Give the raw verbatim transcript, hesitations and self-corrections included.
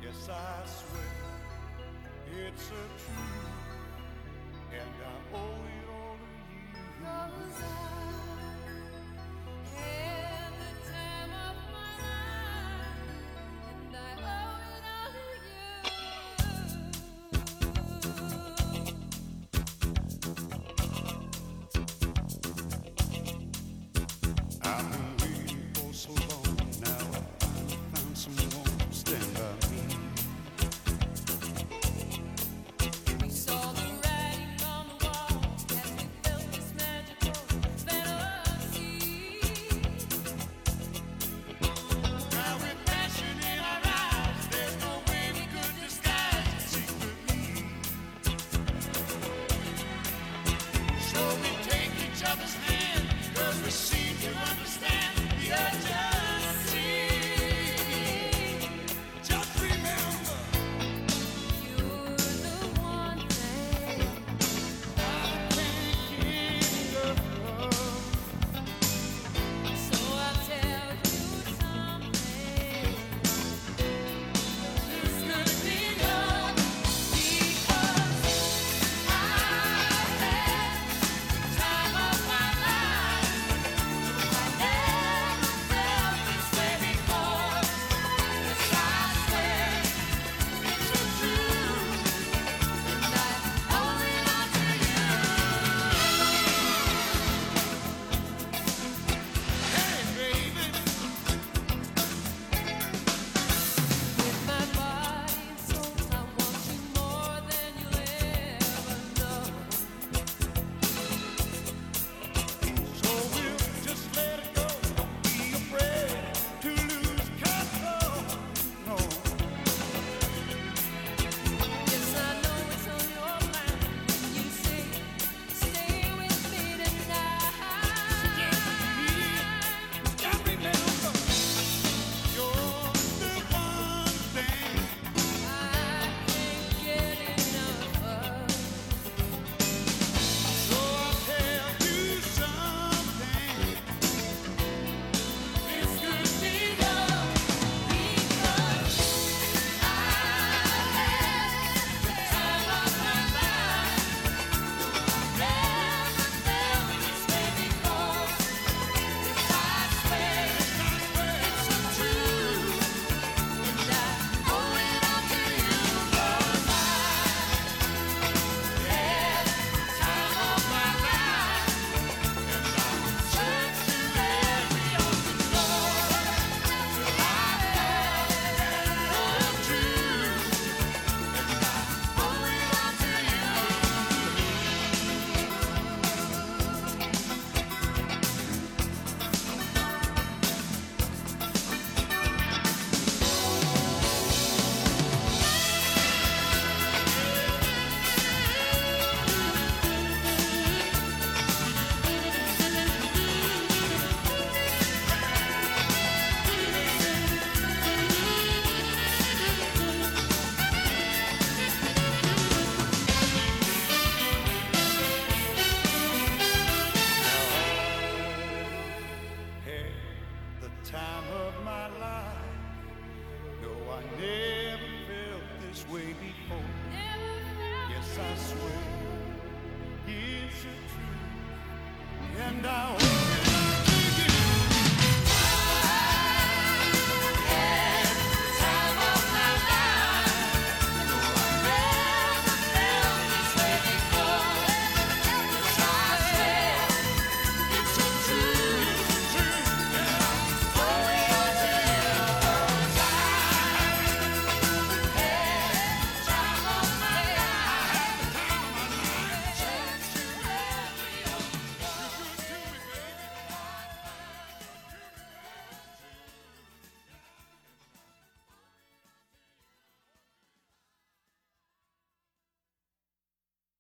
Yes, I swear it's a truth, and I owe it all to you. 'Cause I had the time of my life, and I owe it all to you. I've been waiting for so long now. I found someone to stand by me. We saw the writing on the wall as we felt this magical fantasy. Now with passion in our eyes, there's no way we could disguise it secretly. So we take each other's hand, 'cause we seem to understand the urgency. Just remember, you're the one thing I can't get enough of. So I'll tell you something. It's gonna be love, because I had the time of my life. I never felt this way before. Yes, I swear it's a truth, and I owe it all to you. Hey, baby, with my body and soul, I want you more than you'll ever know. So we'll just let it go. Don't be afraid to lose control. No. Yes, I know it's on your mind when you say, stay with me tonight. Just remember, you're the one thing I can't get enough of. So I'll tell you something. It's gonna be love, because I had the time of my life. Never felt this way before. Yes, I swear it's a truth, and I owe it all to you. 'Cause I had the time of my life, and I searched through every open door till I found the truth, and I owe it all to you. Had the time of my life. No, I never felt this way before. Yes, I swear it's a truth, and I hope